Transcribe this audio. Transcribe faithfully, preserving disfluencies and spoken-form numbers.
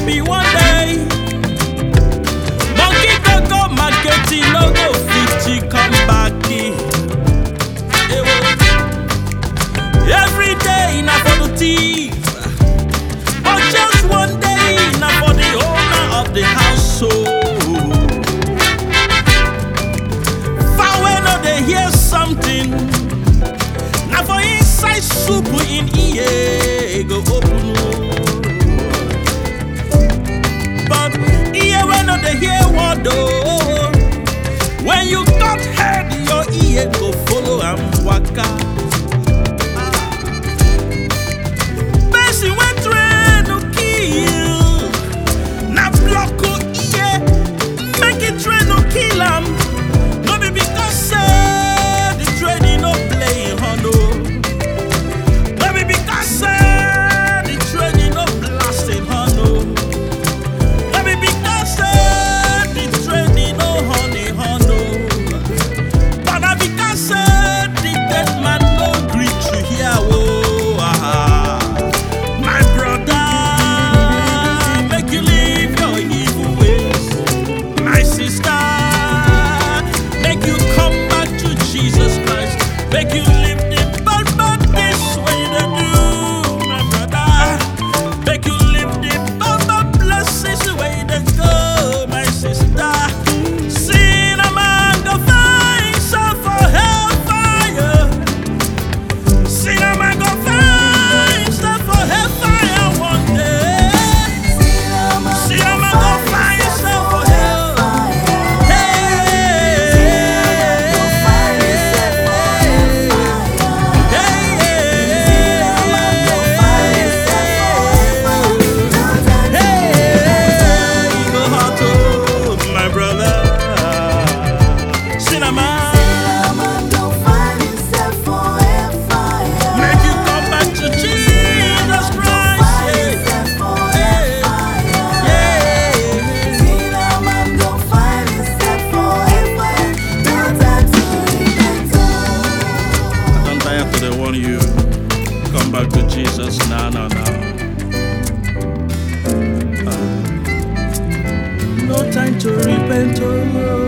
happy one day. Monkey go go market, he no go fit, he come back. Every day na for the thief, but just one day na for the owner of the household. For when no they hear something, na for inside soup in ear go open. But ear when no they hear word oh, when you got head your ear go follow and waka. Make you live the bad bad this way they do, my brother. Make you live the bad bad blessings the way they go, my sister. See a man go find some for hellfire. See a man go find some for hellfire one day. See a man go find some for hell. You come back to Jesus now, now, now. Uh, no time to repent. Oh.